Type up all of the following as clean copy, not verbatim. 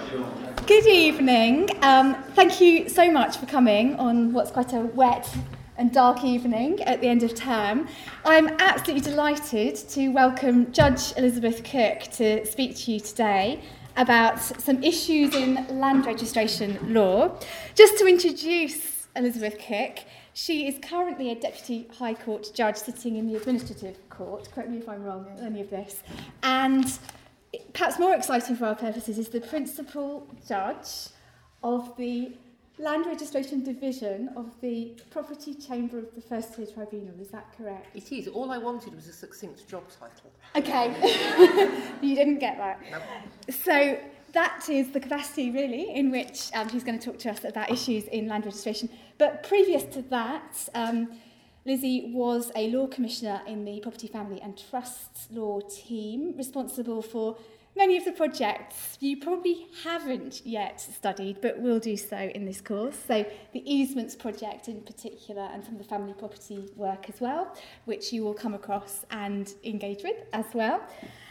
Good evening. Thank you so much for coming on what's quite a wet and dark evening at the end of term. I'm absolutely delighted to welcome Judge Elizabeth Cook to speak to you today about some issues in land registration law. Just to introduce Elizabeth Cook, she is currently a Deputy High Court Judge sitting in the Administrative Court. Correct me if I'm wrong on any of this. And perhaps more exciting for our purposes is the Principal Judge of the Land Registration Division of the Property Chamber of the First Tier Tribunal. Is that correct? It is. All I wanted was a succinct job title. Okay. You didn't get that. No. So that is the capacity, really, in which she's going to talk to us about issues in land registration. But previous to that, Lizzie was a law commissioner in the Property, Family and Trusts law team, responsible for many of the projects you probably haven't yet studied, but will do so in this course. So the easements project in particular, and some of the family property work as well, which you will come across and engage with as well.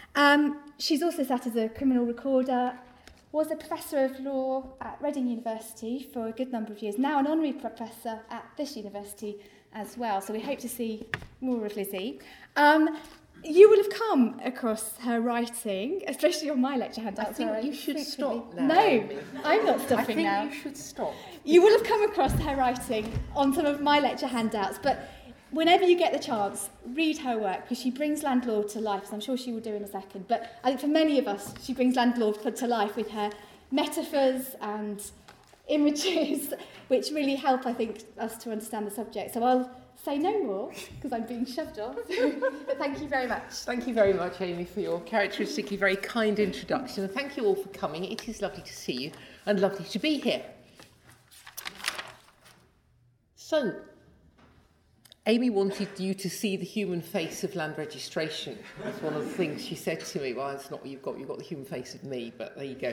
She's also sat as a criminal recorder, was a professor of law at Reading University for a good number of years, now an honorary professor at this university as well. So we hope to see more of Lizzie. You will have come across her writing, especially on my lecture handouts. I think you should stop now. No, I'm not stopping now. I think you should stop. You will have come across her writing on some of my lecture handouts, but whenever you get the chance, read her work, because she brings land law to life, as I'm sure she will do in a second. But I think for many of us, she brings land law to life with her metaphors and images, which really help, I think, us to understand the subject. So I'll say no more, because I'm being shoved off. But thank you very much. Thank you very much, Amy, for your characteristically very kind introduction. And thank you all for coming. It is lovely to see you and lovely to be here. So, Amy wanted you to see the human face of land registration. That's one of the things she said to me. Well, it's not what you've got the human face of me, but there you go.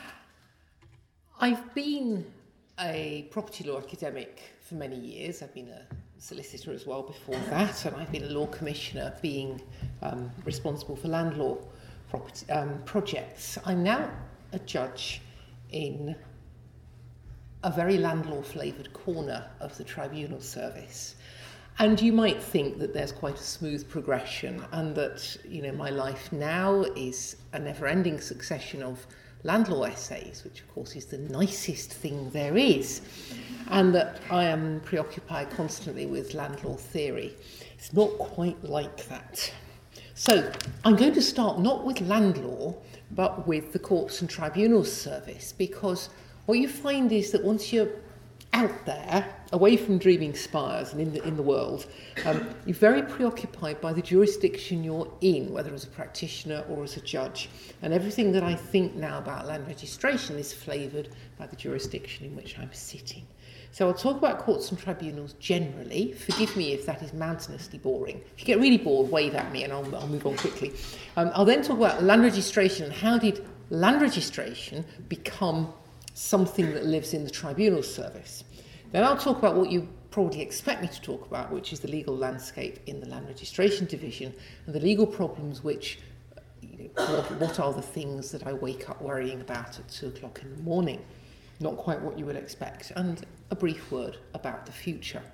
I've been a property law academic for many years. I've been a solicitor as well before that, and I've been a law commissioner, being responsible for land law property, projects. I'm now a judge in a very land law flavoured corner of the tribunal service. And you might think that there's quite a smooth progression, and that, you know, my life now is a never-ending succession of land law essays, which of course is the nicest thing there is, and that I am preoccupied constantly with land law theory. It's not quite like that. So I'm going to start not with land law, but with the Courts and Tribunals Service, because what you find is that once you're out there, away from dreaming spires and in the world, you're very preoccupied by the jurisdiction you're in, whether as a practitioner or as a judge. And everything that I think now about land registration is flavoured by the jurisdiction in which I'm sitting. So I'll talk about courts and tribunals generally. Forgive me if that is mountainously boring. If you get really bored, wave at me and I'll move on quickly. I'll then talk about land registration and how did land registration become something that lives in the tribunal service. Then I'll talk about what you probably expect me to talk about, which is the legal landscape in the land registration division and the legal problems which, what are the things that I wake up worrying about at 2 o'clock in the morning. Not quite what you would expect, and a brief word about the future.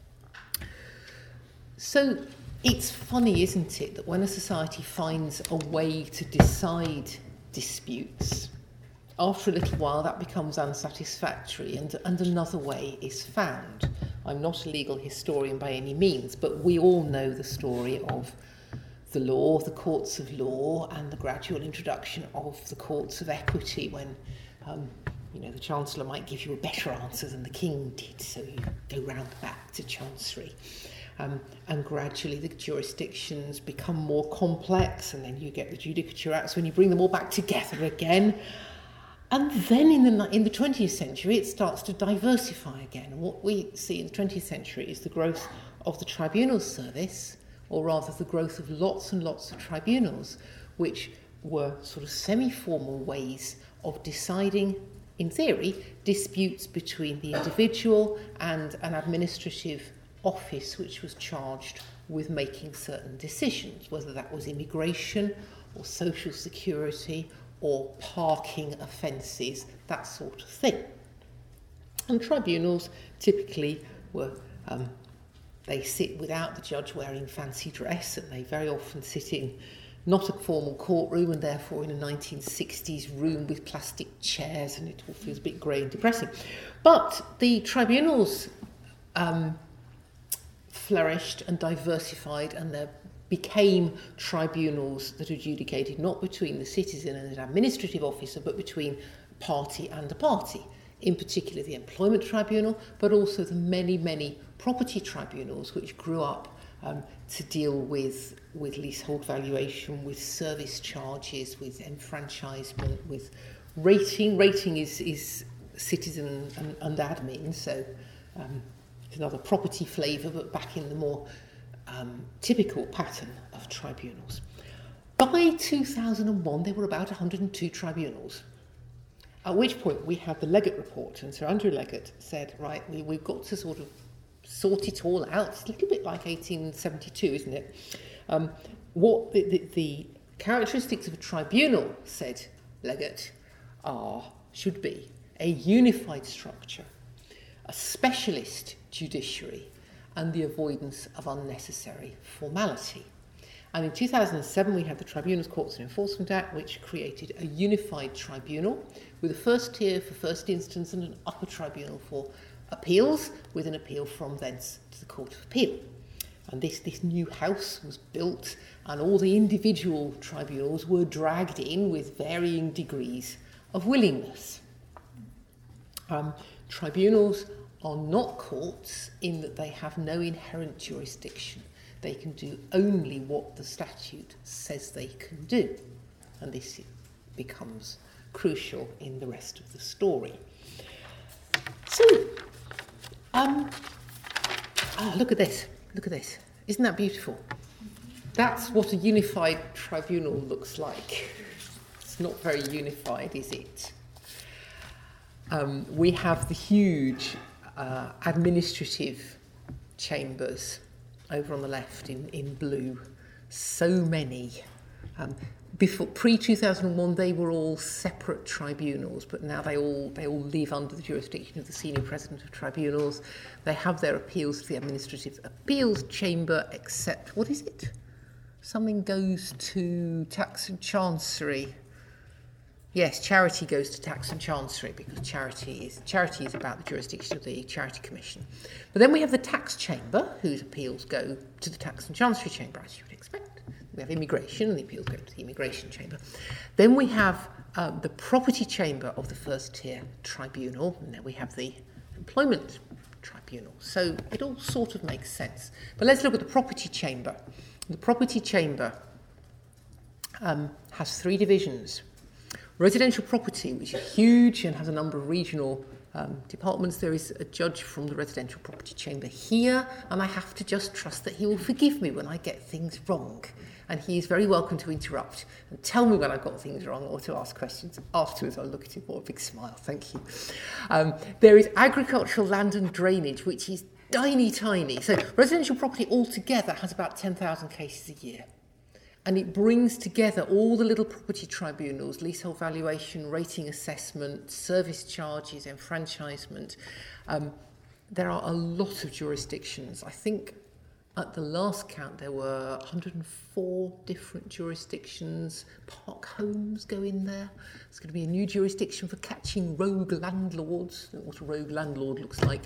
So it's funny, isn't it, that when a society finds a way to decide disputes, after a little while that becomes unsatisfactory and another way is found. I'm not a legal historian by any means, but we all know the story of the law, the courts of law, and the gradual introduction of the courts of equity when the Chancellor might give you a better answer than the King did, so you go round back to Chancery. And gradually the jurisdictions become more complex, and then you get the Judicature Acts when you bring them all back together again. And then in the 20th century, it starts to diversify again. And what we see in the 20th century is the growth of the tribunal service, or rather the growth of lots and lots of tribunals, which were sort of semi-formal ways of deciding, in theory, disputes between the individual and an administrative office which was charged with making certain decisions, whether that was immigration or social security or parking offences, that sort of thing. And tribunals typically were, they sit without the judge wearing fancy dress, and they very often sit in not a formal courtroom, and therefore in a 1960s room with plastic chairs, and it all feels a bit grey and depressing. But the tribunals flourished and diversified, and there became tribunals that adjudicated not between the citizen and an administrative officer, but between a party and a party. In particular the employment tribunal, but also the many, many property tribunals which grew up to deal with leasehold valuation, with service charges, with enfranchisement, with rating. Rating is citizen and admin, so it's another property flavour, but back in the more typical pattern of tribunals. By 2001, there were about 102 tribunals. At which point we had the Leggett report, and Sir Andrew Leggett said, right, we've got to sort of sort it all out. It's a little bit like 1872, isn't it? What the characteristics of a tribunal, said Leggett, should be a unified structure, a specialist judiciary, and the avoidance of unnecessary formality. And in 2007, we had the Tribunals, Courts and Enforcement Act, which created a unified tribunal with a first tier for first instance and an upper tribunal for appeals, with an appeal from thence to the Court of Appeal. And this new house was built, and all the individual tribunals were dragged in with varying degrees of willingness. Tribunals are not courts in that they have no inherent jurisdiction. They can do only what the statute says they can do. And this becomes crucial in the rest of the story. So, look at this. Look at this. Isn't that beautiful? That's what a unified tribunal looks like. It's not very unified, is it? We have the huge administrative chambers over on the left in blue. So many. Before pre-2001, they were all separate tribunals, but now they all live under the jurisdiction of the senior president of tribunals. They have their appeals to the administrative appeals chamber, except, what is it? Something goes to tax and chancery. Yes, charity goes to tax and chancery, because charity is about the jurisdiction of the Charity Commission. But then we have the tax chamber, whose appeals go to the tax and chancery chamber, as you would expect. We have immigration, and the appeals go to the immigration chamber. Then we have the property chamber of the first tier tribunal, and then we have the employment tribunal. So it all sort of makes sense. But let's look at the property chamber. The property chamber has three divisions. Residential property, which is huge and has a number of regional departments. There is a judge from the residential property chamber here, and I have to just trust that he will forgive me when I get things wrong. And he is very welcome to interrupt and tell me when I've got things wrong, or to ask questions afterwards. I'll look at him with a big smile. Thank you. There is agricultural land and drainage, which is tiny. So residential property altogether has about 10,000 cases a year. And it brings together all the little property tribunals, leasehold valuation, rating assessment, service charges, enfranchisement. There are a lot of jurisdictions. I think at the last count there were 104 different jurisdictions. Park homes go in there. There's going to be a new jurisdiction for catching rogue landlords. I don't know what a rogue landlord looks like.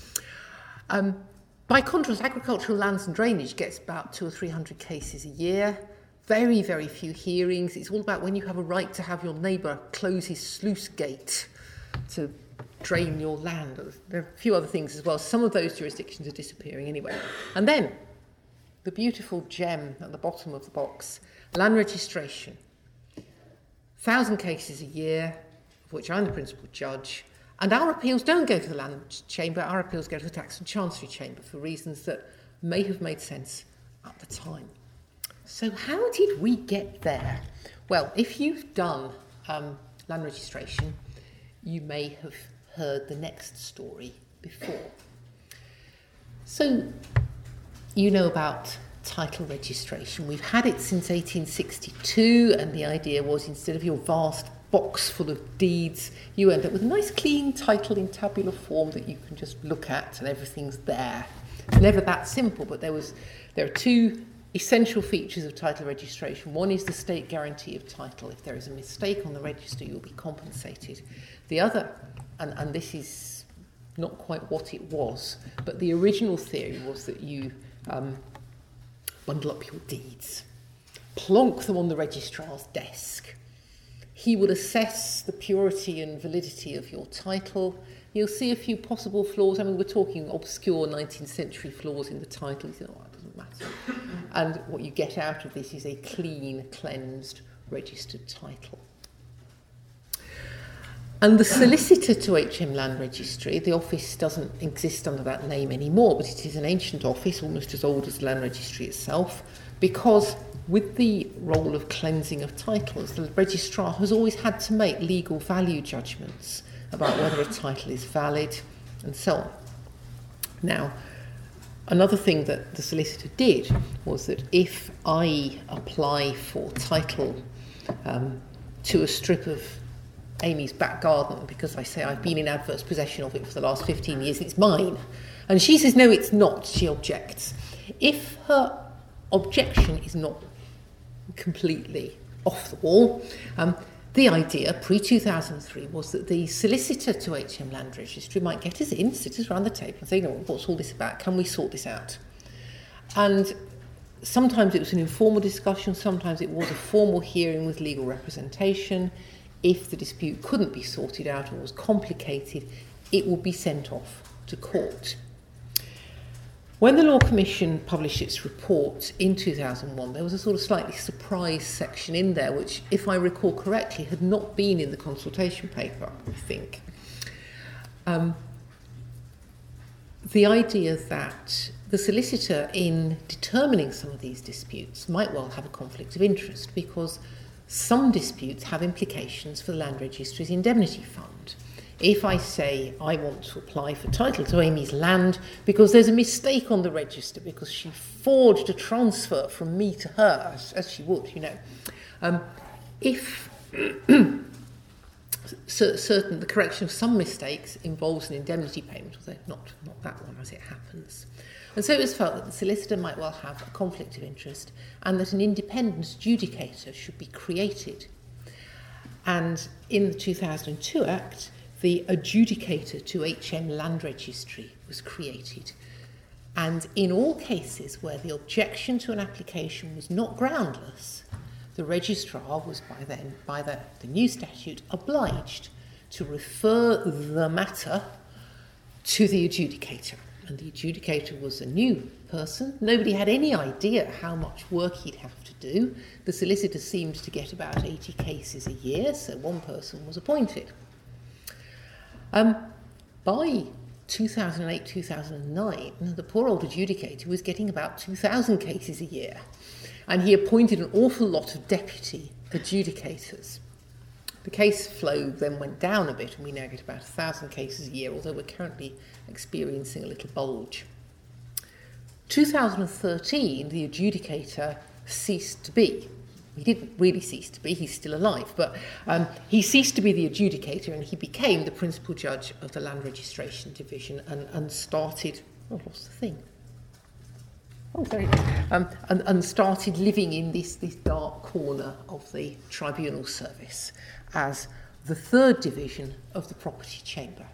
By contrast, agricultural lands and drainage gets about 200 or 300 cases a year. Very, very few hearings. It's all about when you have a right to have your neighbour close his sluice gate to drain your land. There are a few other things as well. Some of those jurisdictions are disappearing anyway. And then, the beautiful gem at the bottom of the box, land registration. 1,000 cases a year, of which I'm the principal judge. And our appeals don't go to the land chamber. Our appeals go to the tax and chancery chamber for reasons that may have made sense at the time. So how did we get there? Well, if you've done land registration, you may have heard the next story before. So you know about title registration. We've had it since 1862, and the idea was instead of your vast box full of deeds, you end up with a nice clean title in tabular form that you can just look at and everything's there. It's never that simple, but there are two essential features of title registration. One is the state guarantee of title. If there is a mistake on the register, you'll be compensated. The other, and this is not quite what it was, but the original theory was that you bundle up your deeds, plonk them on the registrar's desk. He would assess the purity and validity of your title. You'll see a few possible flaws. I mean, we're talking obscure 19th century flaws in the title. You think, oh, it doesn't matter. And what you get out of this is a clean, cleansed, registered title. And the solicitor to HM Land Registry, the office doesn't exist under that name anymore, but it is an ancient office, almost as old as the Land Registry itself, because with the role of cleansing of titles, the registrar has always had to make legal value judgments about whether a title is valid and so on. Now, another thing that the solicitor did was that if I apply for title to a strip of Amy's back garden because I say I've been in adverse possession of it for the last 15 years, it's mine, and she says no, it's not, she objects. If her objection is not completely off the wall, the idea pre-2003 was that the solicitor to HM Land Registry might get us in, sit us around the table and say, what's all this about? Can we sort this out? And sometimes it was an informal discussion, sometimes it was a formal hearing with legal representation. If the dispute couldn't be sorted out or was complicated, it would be sent off to court. When the Law Commission published its report in 2001, there was a sort of slightly surprise section in there, which, if I recall correctly, had not been in the consultation paper, I think. The idea that the solicitor, in determining some of these disputes, might well have a conflict of interest, because some disputes have implications for the Land Registry's indemnity fund. If I say I want to apply for title to Amy's land because there's a mistake on the register, because she forged a transfer from me to her, as she would, if certain, the correction of some mistakes involves an indemnity payment, although not that one as it happens. And so it was felt that the solicitor might well have a conflict of interest and that an independent adjudicator should be created. And in the 2002 Act, the adjudicator to HM Land Registry was created. And in all cases where the objection to an application was not groundless, the registrar was by the new statute, obliged to refer the matter to the adjudicator. And the adjudicator was a new person. Nobody had any idea how much work he'd have to do. The solicitor seemed to get about 80 cases a year, so one person was appointed. By 2008, 2009, the poor old adjudicator was getting about 2,000 cases a year, and he appointed an awful lot of deputy adjudicators. The case flow then went down a bit, and we now get about 1,000 cases a year, although we're currently experiencing a little bulge. 2013, the adjudicator ceased to be. He didn't really cease to be, he's still alive, but he ceased to be the adjudicator and he became the principal judge of the Land Registration Division and started, oh, I lost the thing. Oh, very good. And started living in this dark corner of the tribunal service as the third division of the property chamber.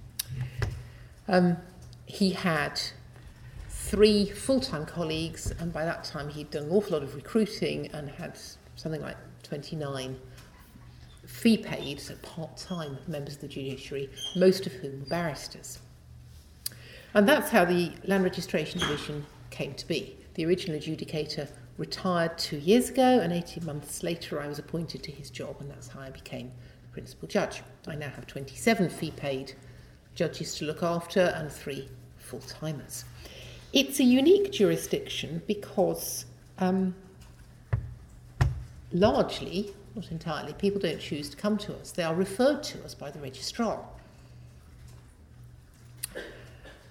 He had 3 full-time colleagues, and by that time he'd done an awful lot of recruiting and had something like 29 fee-paid, so part-time members of the judiciary, most of whom were barristers. And that's how the Land Registration Division came to be. The original adjudicator retired 2 years ago, and 18 months later I was appointed to his job, and that's how I became principal judge. I now have 27 fee-paid judges to look after and 3 full-timers. It's a unique jurisdiction because largely, not entirely, people don't choose to come to us. They are referred to us by the registrar.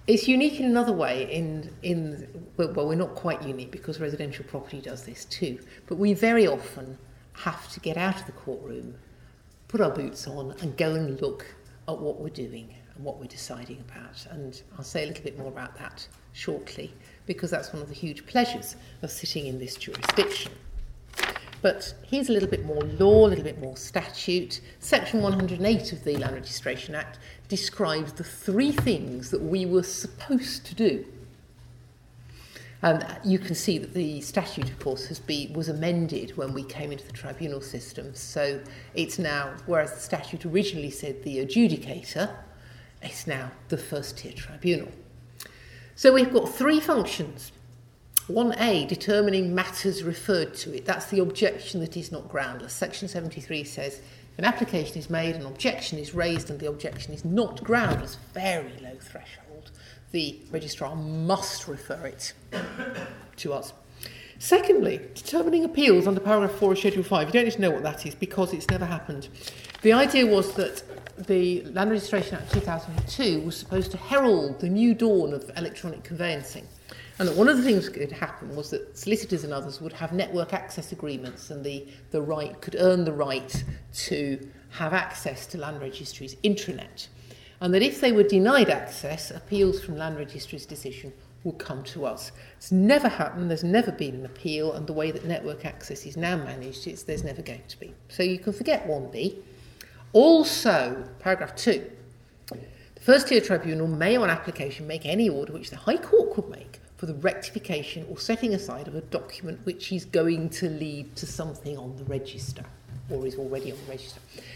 It's unique in another way. Well, we're not quite unique because residential property does this too. But we very often have to get out of the courtroom, put our boots on, and go and look at what we're doing and what we're deciding about. And I'll say a little bit more about that shortly, because that's one of the huge pleasures of sitting in this jurisdiction. But here's a little bit more law, a little bit more statute. Section 108 of the Land Registration Act describes the 3 things that we were supposed to do. And you can see that the statute, of course, was amended when we came into the tribunal system. So it's now, whereas the statute originally said the adjudicator, it's now the first-tier tribunal. So we've got 3 functions. 1A, determining matters referred to it. That's the objection that is not groundless. Section 73 says an application is made, an objection is raised, and the objection is not groundless. Very low threshold. The registrar must refer it to us. Secondly, determining appeals under paragraph 4 of Schedule 5. You don't need to know what that is because it's never happened. The idea was that the Land Registration Act 2002 was supposed to herald the new dawn of electronic conveyancing. And one of the things that could happen was that solicitors and others would have network access agreements, and the right could earn the right to have access to Land Registry's intranet. And that if they were denied access, appeals from Land Registry's decision will come to us. It's never happened, there's never been an appeal, and the way that network access is now managed, there's never going to be. So you can forget 1B. Also, paragraph 2, the first-tier tribunal may on application make any order which the High Court could make for the rectification or setting aside of a document which is going to lead to something on the register or is already on the register.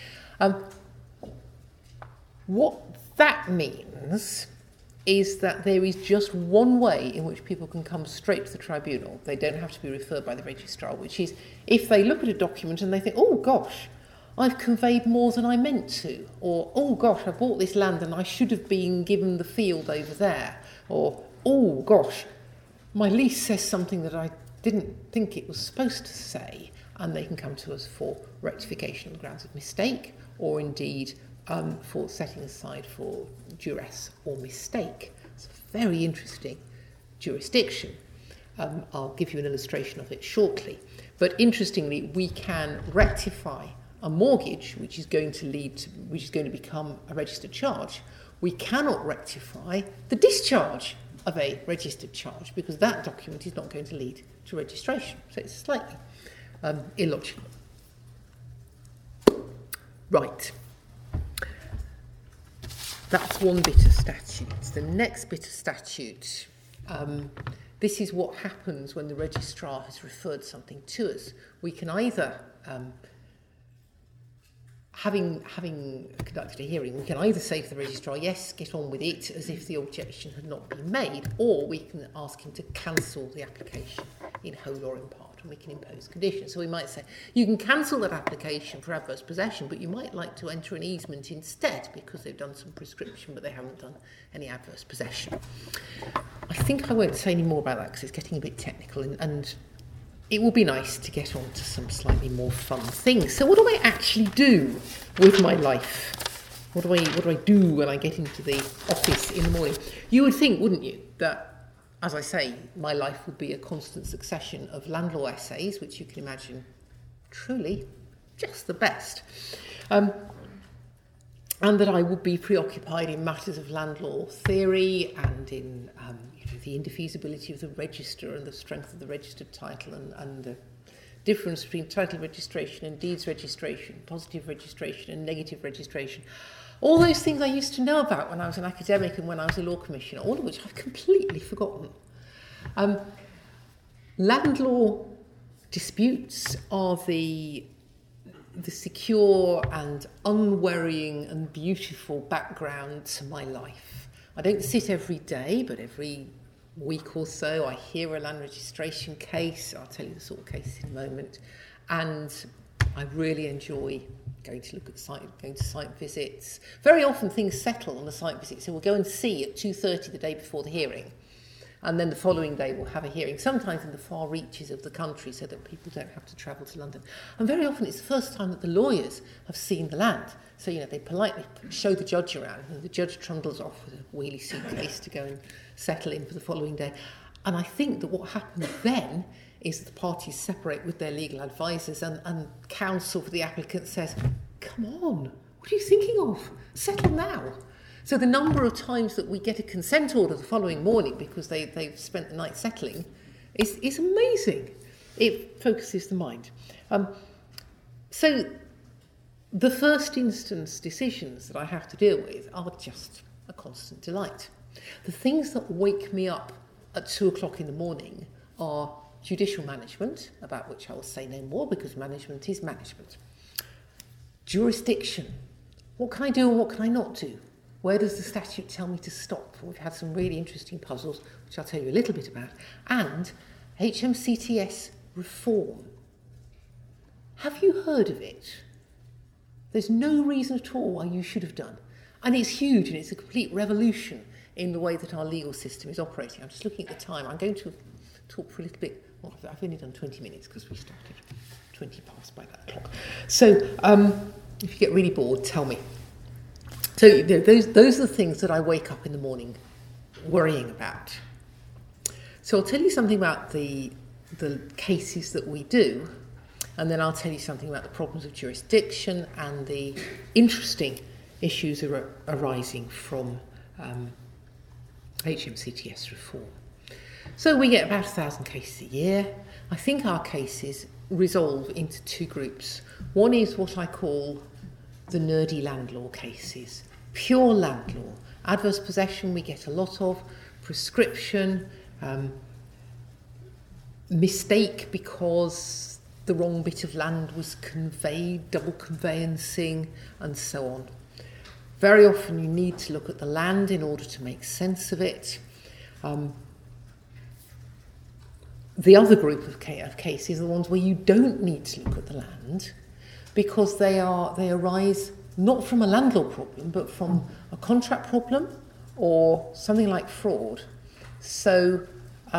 What that means is that there is just one way in which people can come straight to the tribunal. They don't have to be referred by the registrar, which is if they look at a document and they think, oh gosh, I've conveyed more than I meant to, or oh gosh, I bought this land and I should have been given the field over there, or oh gosh, my lease says something that I didn't think it was supposed to say, and they can come to us for rectification on grounds of mistake, or indeed for setting aside for duress or mistake. It's a very interesting jurisdiction. I'll give you an illustration of it shortly. But interestingly, we can rectify a mortgage which is going to become a registered charge. We cannot rectify the discharge of a registered charge because that document is not going to lead to registration. So it's slightly illogical. Right. That's one bit of statute. The next bit of statute, this is what happens when the registrar has referred something to us. We can either, having conducted a hearing, we can either say to the registrar, yes, get on with it, as if the objection had not been made, or we can ask him to cancel the application in whole or in part, and we can impose conditions. So we might say, you can cancel that application for adverse possession, but you might like to enter an easement instead, because they've done some prescription, but they haven't done any adverse possession. I think I won't say any more about that, because it's getting a bit technical, and it will be nice to get on to some slightly more fun things. So what do I actually do with my life? What do I do when I get into the office in the morning? You would think, wouldn't you, that, as I say, my life would be a constant succession of land law essays, which you can imagine truly just the best. And that I would be preoccupied in matters of land law theory and in the indefeasibility of the register and the strength of the registered title and the difference between title registration and deeds registration, positive registration and negative registration. All those things I used to know about when I was an academic and when I was a law commissioner, all of which I've completely forgotten. Land law disputes are the secure and unworrying and beautiful background to my life. I don't sit every day, but every week or so I hear a land registration case. I'll tell you the sort of case in a moment. And I really enjoy going to look at going to site visits. Very often things settle on the site visit, so we'll go and see at 2:30 the day before the hearing. And then the following day we'll have a hearing, sometimes in the far reaches of the country so that people don't have to travel to London. And very often it's the first time that the lawyers have seen the land. So, they politely show the judge around, and the judge trundles off with a wheelie suitcase to go and settle in for the following day. And I think that what happens then is that the parties separate with their legal advisors, and counsel for the applicant says, come on, what are you thinking of? Settle now. So the number of times that we get a consent order the following morning because they've spent the night settling is amazing. It focuses the mind. So the first instance decisions that I have to deal with are just a constant delight. The things that wake me up at 2 o'clock in the morning are judicial management, about which I will say no more because management is management. Jurisdiction. What can I do and what can I not do? Where does the statute tell me to stop? We've had some really interesting puzzles, which I'll tell you a little bit about. And HMCTS reform. Have you heard of it? There's no reason at all why you should have done. And it's huge, and it's a complete revolution in the way that our legal system is operating. I'm just looking at the time. I'm going to talk for a little bit. Well, I've only done 20 minutes because we started 20 past by that clock. So if you get really bored, tell me. So those are the things that I wake up in the morning worrying about. So I'll tell you something about the cases that we do, and then I'll tell you something about the problems of jurisdiction and the interesting issues arising from HMCTS reform. So we get about 1,000 cases a year. I think our cases resolve into two groups. One is what I call the nerdy land law cases. Pure land law. Adverse possession we get a lot of. Prescription. Mistake because the wrong bit of land was conveyed. Double conveyancing and so on. Very often you need to look at the land in order to make sense of it. The other group of cases are the ones where you don't need to look at the land because they arise not from a land law problem, but from a contract problem or something like fraud. So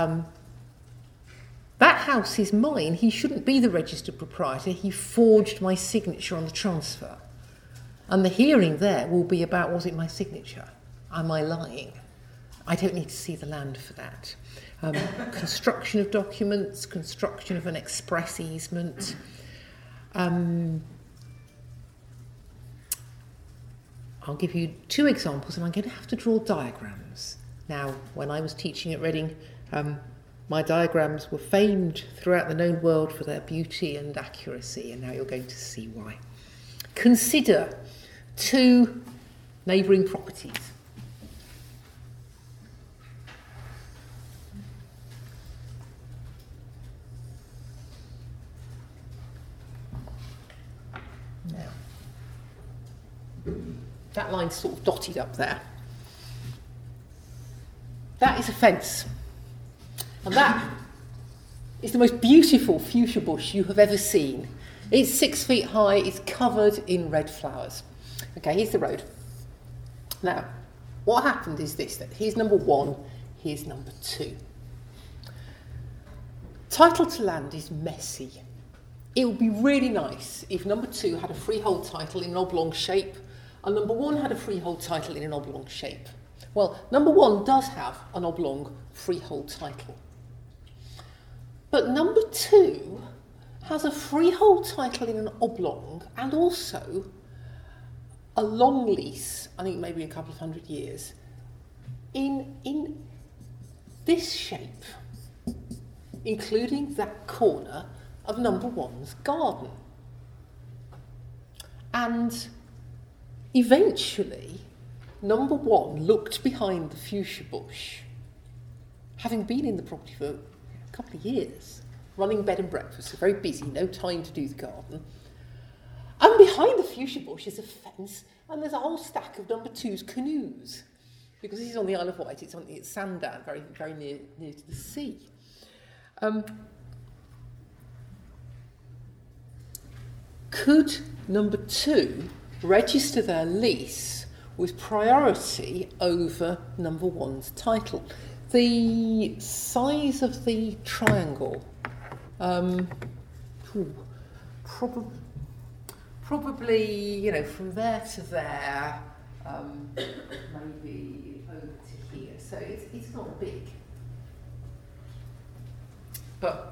that house is mine. He shouldn't be the registered proprietor. He forged my signature on the transfer. And the hearing there will be about, was it my signature? Am I lying? I don't need to see the land for that. Construction of documents, construction of an express easement. I'll give you two examples, and I'm going to have to draw diagrams. Now, when I was teaching at Reading, my diagrams were famed throughout the known world for their beauty and accuracy, and now you're going to see why. Consider two neighbouring properties. Now, that line's sort of dotted up there. That is a fence. And that is the most beautiful fuchsia bush you have ever seen. It's 6 feet high, it's covered in red flowers. Okay, here's the road. Now, what happened is this, that here's number 1, here's number 2. Title to land is messy. It would be really nice if number 2 had a freehold title in an oblong shape and number 1 had a freehold title in an oblong shape. Well, number 1 does have an oblong freehold title. But number 2 has a freehold title in an oblong and also a long lease, I think maybe a couple of 100 years, in this shape, including that corner of number 1's garden. And eventually, number 1 looked behind the fuchsia bush, having been in the property for a couple of years, running bed and breakfast, so very busy, no time to do the garden. And behind the fuchsia bush is a fence, and there's a whole stack of number 2's canoes, because this is on the Isle of Wight, it's Sandown, very, very near to the sea. Could number 2 register their lease with priority over number 1's title? The size of the triangle, probably, from there to there, maybe over to here. So it's not big. But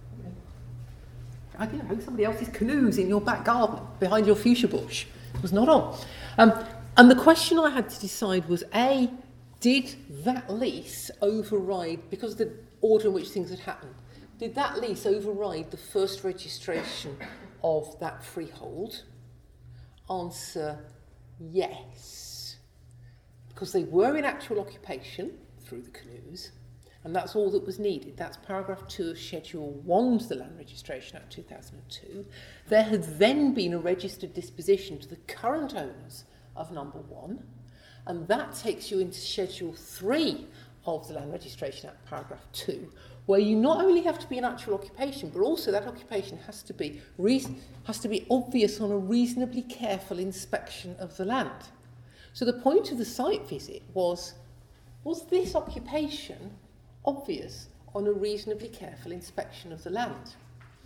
I don't know, somebody else's canoes in your back garden behind your fuchsia bush was not on. And the question I had to decide was, A, did that lease override, because of the order in which things had happened, did that lease override the first registration of that freehold? Answer, yes. Because they were in actual occupation through the canoes, and that's all that was needed. That's paragraph 2 of Schedule 1 to the Land Registration Act 2002. There had then been a registered disposition to the current owners of number 1, and that takes you into Schedule 3 of the Land Registration Act, paragraph 2, where you not only have to be in actual occupation, but also that occupation has to be obvious on a reasonably careful inspection of the land. So the point of the site visit was this occupation obvious on a reasonably careful inspection of the land?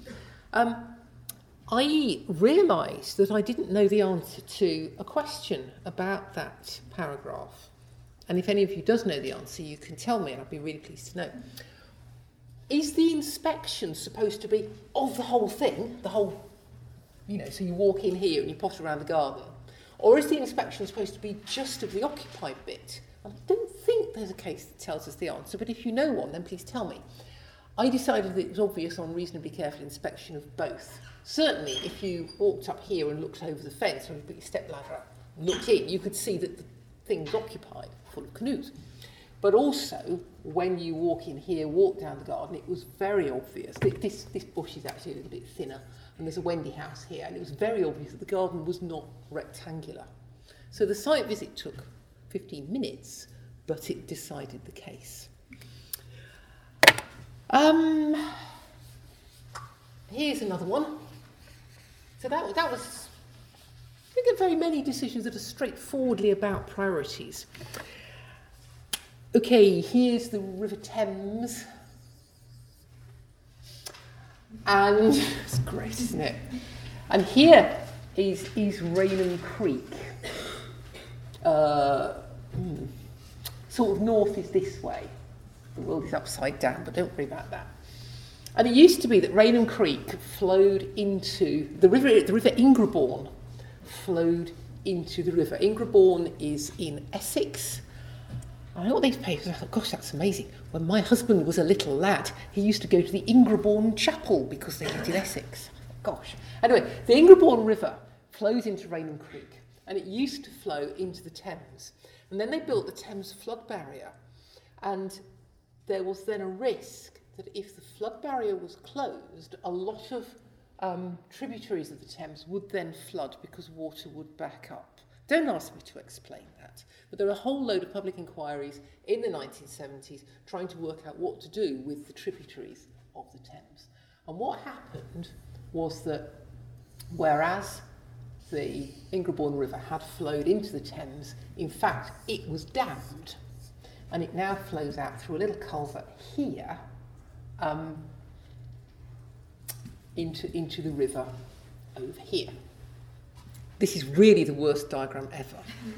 I realised that I didn't know the answer to a question about that paragraph. And if any of you does know the answer, you can tell me, and I'd be really pleased to know. Is the inspection supposed to be of the whole thing, so you walk in here and you potter around the garden? Or is the inspection supposed to be just of the occupied bit? And I don't think there's a case that tells us the answer, but if you know one, then please tell me. I decided that it was obvious on reasonably careful inspection of both. Certainly, if you walked up here and looked over the fence, or you put your stepladder up and looked in, you could see that the thing was occupied, full of canoes. But also, when you walk in here, walk down the garden, it was very obvious. This bush is actually a little bit thinner, and there's a Wendy house here, and it was very obvious that the garden was not rectangular. So the site visit took 15 minutes, but it decided the case. Here's another one. So that was, I think, very many decisions that are straightforwardly about priorities. Okay, here's the River Thames. And it's great, isn't it? And here is Rainham Creek. Sort of north is this way. The world is upside down, but don't worry about that. And it used to be that Rainham Creek flowed into the river Ingrebourne flowed into the river. Ingrebourne is in Essex. I know what these papers, I thought, gosh, that's amazing. When my husband was a little lad, he used to go to the Ingrebourne Chapel because they lived in Essex. Gosh. Anyway, the Ingrebourne River flows into Rainham Creek, and it used to flow into the Thames. And then they built the Thames flood barrier, and there was then a risk that if the flood barrier was closed, a lot of tributaries of the Thames would then flood because water would back up. Don't ask me to explain that. But there are a whole load of public inquiries in the 1970s trying to work out what to do with the tributaries of the Thames. And what happened was that whereas the Ingrebourne River had flowed into the Thames, in fact, it was dammed. And it now flows out through a little culvert here into the river over here. This is really the worst diagram ever.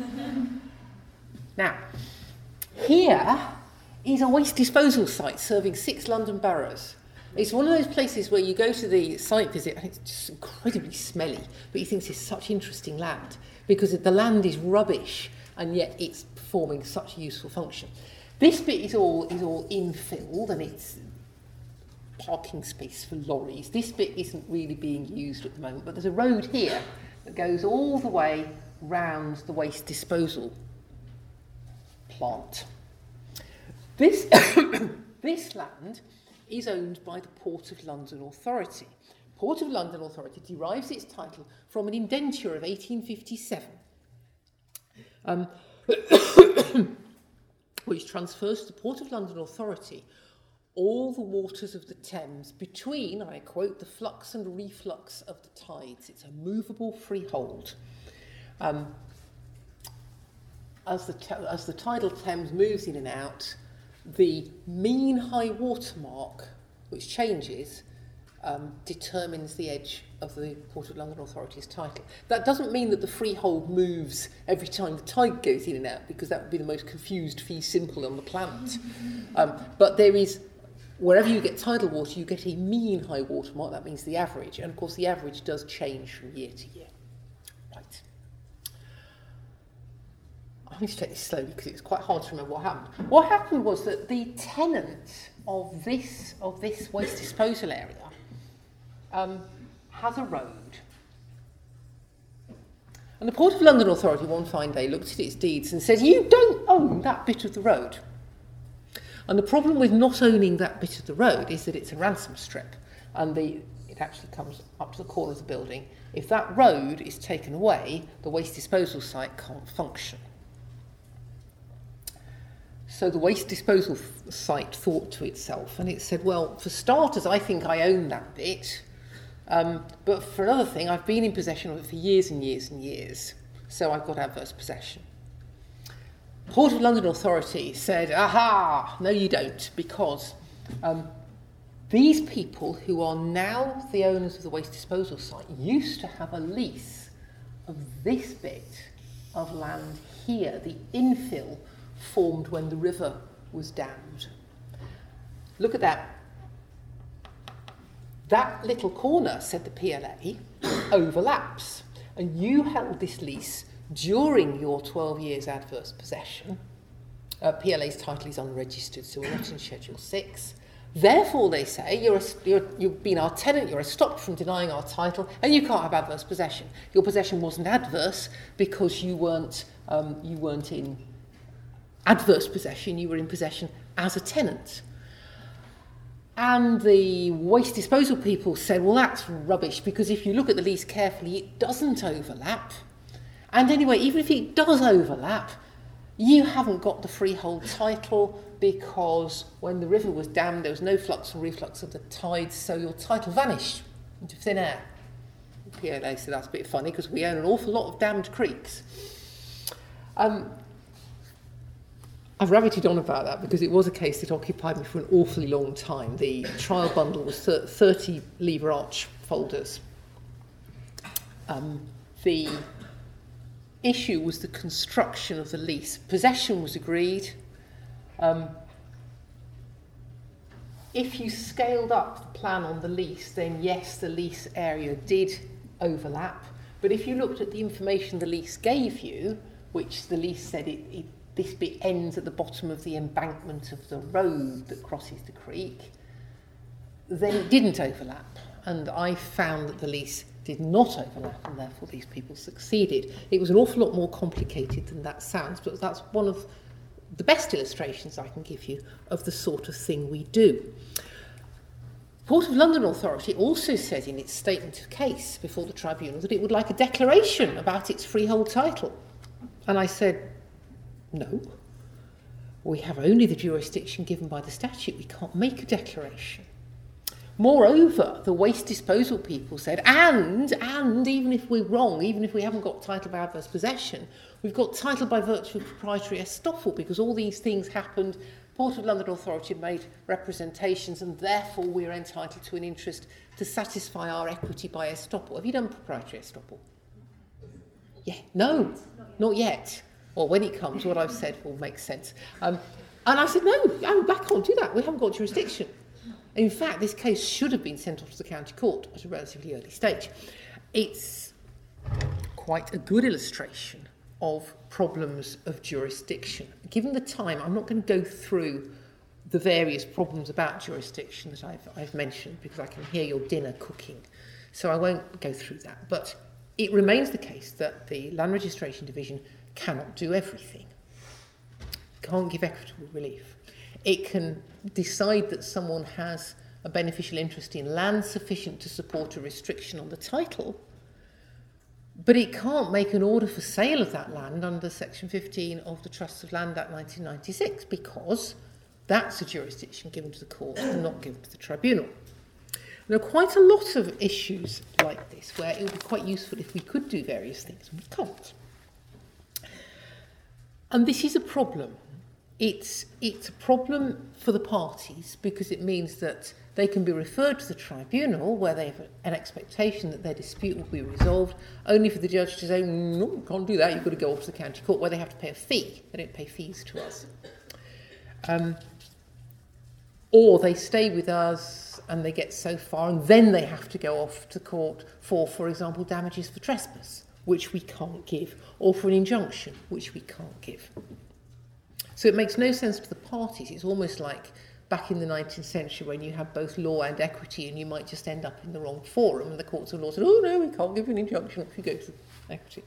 Now, here is a waste disposal site serving 6 London boroughs. It's one of those places where you go to the site visit and it's just incredibly smelly, but you think this is such interesting land because the land is rubbish and yet it's performing such a useful function. This bit is all infilled and it's parking space for lorries. This bit isn't really being used at the moment, but there's a road here that goes all the way round the waste disposal plant. This land is owned by the Port of London Authority. Port of London Authority derives its title from an indenture of 1857, which transfers to the Port of London Authority all the waters of the Thames between, I quote, the flux and reflux of the tides. It's a movable freehold. As the tidal Thames moves in and out, the mean high water mark, which changes, determines the edge of the Port of London Authority's title. That doesn't mean that the freehold moves every time the tide goes in and out, because that would be the most confused fee simple on the planet. But there is, wherever you get tidal water, you get a mean high water mark. That means the average. And of course, the average does change from year to year. Right. I'm going to take this slowly because it's quite hard to remember what happened. What happened was that the tenant of this waste disposal area has a road. And the Port of London Authority one fine day looked at its deeds and said, you don't own that bit of the road. And the problem with not owning that bit of the road is that it's a ransom strip, and it actually comes up to the corner of the building. If that road is taken away, the waste disposal site can't function. So the waste disposal site thought to itself, and it said, well, for starters, I think I own that bit, but for another thing, I've been in possession of it for years and years and years, so I've got adverse possession. Port of London Authority said, aha, no you don't, because these people who are now the owners of the waste disposal site used to have a lease of this bit of land here, the infill formed when the river was dammed. Look at that. That little corner, said the PLA, overlaps, and you held this lease during your 12 years adverse possession. PLA's title is unregistered, so we're not in Schedule 6. Therefore, they say, you've been our tenant, you're stopped from denying our title, and you can't have adverse possession. Your possession wasn't adverse because you weren't in adverse possession, you were in possession as a tenant. And the waste disposal people said, well, that's rubbish, because if you look at the lease carefully, it doesn't overlap. And anyway, even if it does overlap, you haven't got the freehold title, because when the river was dammed, there was no flux and reflux of the tides, so your title vanished into thin air. The PLA said that's a bit funny, because we own an awful lot of dammed creeks. I've rabbited on about that because it was a case that occupied me for an awfully long time. The trial bundle was 30 lever arch folders. The issue was the construction of the lease. Possession was agreed. If you scaled up the plan on the lease, then yes, the lease area did overlap. But if you looked at the information the lease gave you, which the lease said this bit ends at the bottom of the embankment of the road that crosses the creek, then it didn't overlap. And I found that the lease did not overlap, and therefore these people succeeded. It was an awful lot more complicated than that sounds, but that's one of the best illustrations I can give you of the sort of thing we do. Port of London Authority also said in its statement of case before the tribunal that it would like a declaration about its freehold title. And I said, no, we have only the jurisdiction given by the statute. We can't make a declaration. Moreover, the waste disposal people said, and even if we're wrong, even if we haven't got title by adverse possession, we've got title by virtue of proprietary estoppel, because all these things happened. Port of London Authority made representations, and therefore we're entitled to an interest to satisfy our equity by estoppel. Have you done proprietary estoppel? Yeah, no, not yet. Well, when it comes, what I've said will make sense. And I said, no, I can't do that. We haven't got jurisdiction. In fact, this case should have been sent off to the county court at a relatively early stage. It's quite a good illustration of problems of jurisdiction. Given the time, I'm not going to go through the various problems about jurisdiction that I've mentioned, because I can hear your dinner cooking. So I won't go through that. But it remains the case that the Land Registration Division cannot do everything. It can't give equitable relief. It can decide that someone has a beneficial interest in land sufficient to support a restriction on the title, but it can't make an order for sale of that land under Section 15 of the Trusts of Land Act 1996, because that's a jurisdiction given to the court and not given to the tribunal. There are quite a lot of issues like this where it would be quite useful if we could do various things, and we can't. And this is a problem It's a problem for the parties because it means that they can be referred to the tribunal where they have an expectation that their dispute will be resolved, only for the judge to say, no, you can't do that, you've got to go off to the county court, where they have to pay a fee. They don't pay fees to us. Or they stay with us and they get so far and then they have to go off to court for example, damages for trespass, which we can't give, or for an injunction, which we can't give. So it makes no sense to the parties. It's almost like back in the 19th century when you had both law and equity and you might just end up in the wrong forum and the courts of law said, oh no, we can't give an injunction if you go to equity.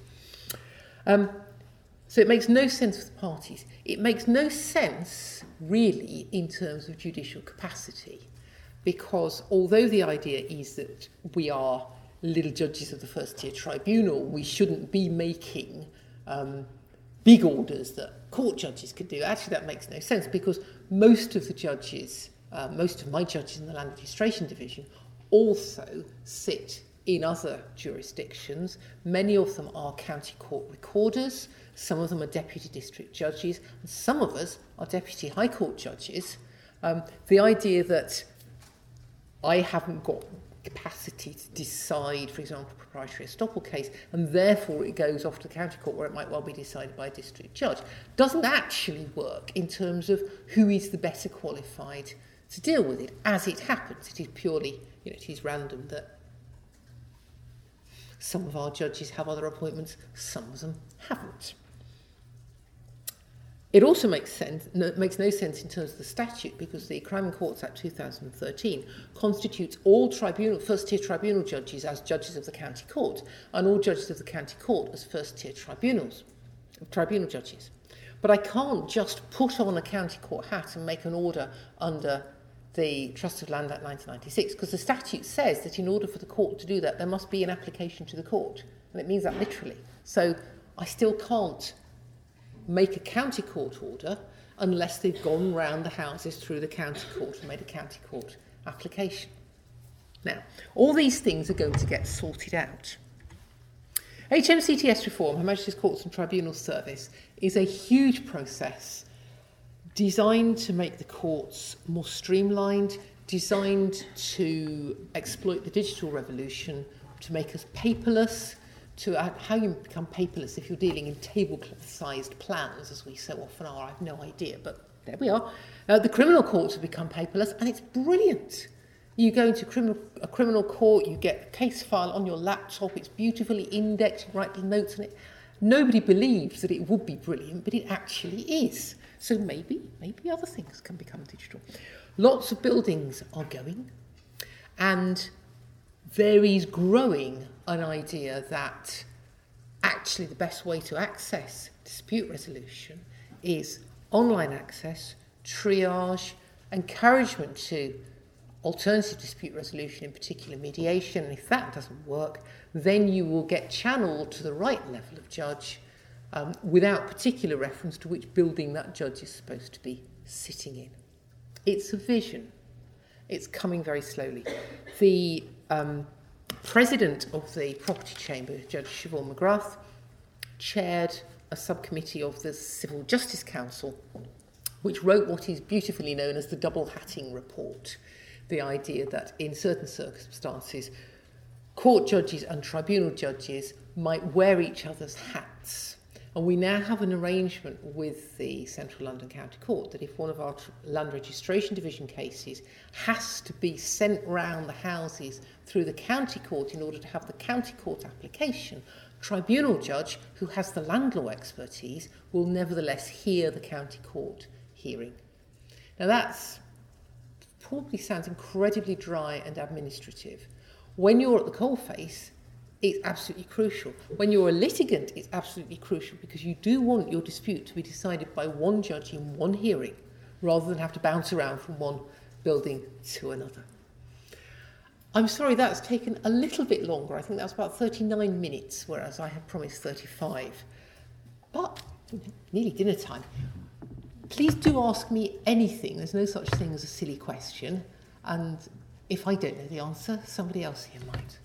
So it makes no sense for the parties. It makes no sense really in terms of judicial capacity, because although the idea is that we are little judges of the first tier tribunal, we shouldn't be making big orders that court judges could do. Actually, that makes no sense because most of the judges, most of my judges in the Land Registration Division also sit in other jurisdictions. Many of them are county court recorders, some of them are deputy district judges, and some of us are deputy high court judges. The idea that I haven't got capacity to decide, for example, a proprietary estoppel case, and therefore it goes off to the county court where it might well be decided by a district judge, doesn't actually work in terms of who is the better qualified to deal with it. As it happens, it is purely, it is random that some of our judges have other appointments, some of them haven't. It also makes no sense in terms of the statute because the Crime and Courts Act 2013 constitutes all first-tier tribunal judges as judges of the county court and all judges of the county court as first-tier tribunal judges. But I can't just put on a county court hat and make an order under the Trust of Land Act 1996 because the statute says that in order for the court to do that, there must be an application to the court. And it means that literally. So I still can't make a county court order unless they've gone round the houses through the county court and made a county court application. Now, all these things are going to get sorted out. HMCTS reform, Her Majesty's Courts and Tribunals Service, is a huge process designed to make the courts more streamlined, designed to exploit the digital revolution, to make us paperless. How you become paperless if you're dealing in tablecloth-sized plans, as we so often are, I have no idea, but there we are. The criminal courts have become paperless, and it's brilliant. You go into a criminal court, you get a case file on your laptop, it's beautifully indexed, you write little notes on it. Nobody believes that it would be brilliant, but it actually is. So maybe other things can become digital. Lots of buildings are going, and there is growing an idea that actually the best way to access dispute resolution is online access, triage, encouragement to alternative dispute resolution, in particular mediation. And if that doesn't work, then you will get channeled to the right level of judge without particular reference to which building that judge is supposed to be sitting in. It's a vision. It's coming very slowly. The President of the Property Chamber, Judge Siobhan McGrath, chaired a subcommittee of the Civil Justice Council, which wrote what is beautifully known as the double hatting report. The idea that in certain circumstances, court judges and tribunal judges might wear each other's hats. And we now have an arrangement with the Central London County Court that if one of our Land Registration Division cases has to be sent round the houses through the county court in order to have the county court application, tribunal judge who has the land law expertise will nevertheless hear the county court hearing. Now that's probably sounds incredibly dry and administrative. When you're at the coalface, it's absolutely crucial. When you're a litigant, it's absolutely crucial because you do want your dispute to be decided by one judge in one hearing rather than have to bounce around from one building to another. I'm sorry that's taken a little bit longer. I think that was about 39 minutes, whereas I had promised 35. But nearly dinner time. Please do ask me anything. There's no such thing as a silly question. And if I don't know the answer, somebody else here might.